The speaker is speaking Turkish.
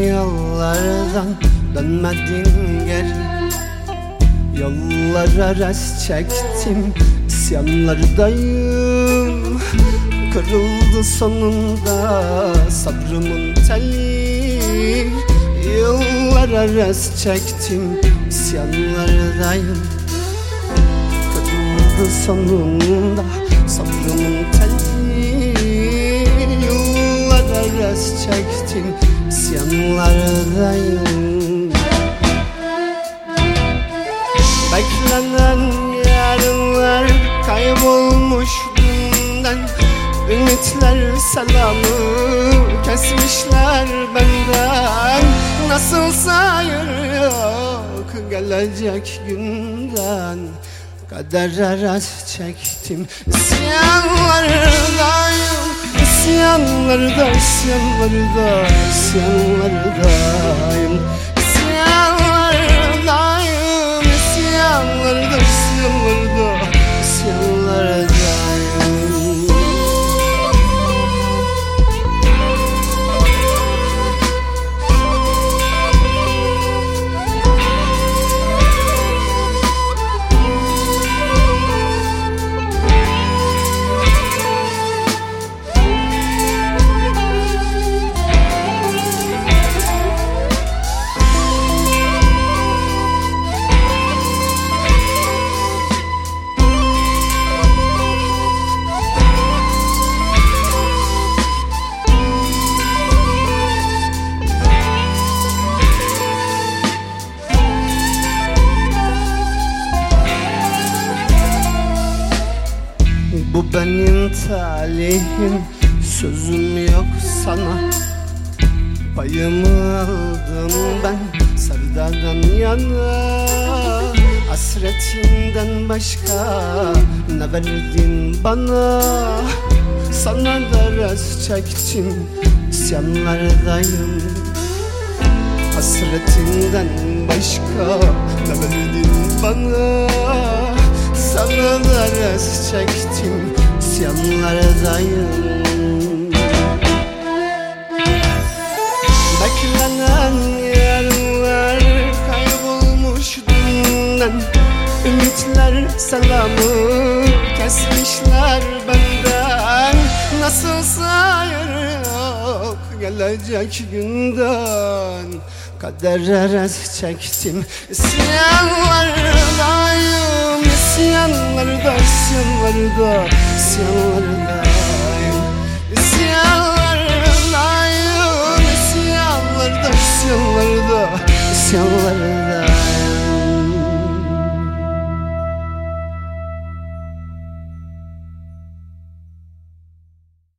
yollardan dönmedin geri. Yollara res çektim, isyanlardayım. Kırıldı sonunda sabrımın teli. Yıllara res çektim, isyanlardayım. Kırıldı sonunda sabrımın teli. Yıllara res çektim, isyanlardayım. Beklenen yarınlar kaybolmuş dünden. Ümitler selamı kesmişler benden. Nasılsa hayır yok gelecek günden. Kadere res çektim, isyanlardayım. İsyanlarda, isyanlarda, isyanlardayım. İsyanlardayım, isyanlarda, isyanlarda, isyanlardayım. Bu benim talihim, sözüm yok sana. Payımı aldım ben sevdadan yana. Hasretinden başka ne verdin bana? Sana da res çektim, isyanlardayım. Hasretinden başka ne verdin bana? Sana da res çektim, isyanlardayım. Beklenen yarınlar kaybolmuş dünden. Ümitler selamı kesmişler benden. Nasılsa hayır yok gelecek günden. Kadere res çektim, isyanlardayım. İsyanlarda, isyanlarda, isyanlardayım.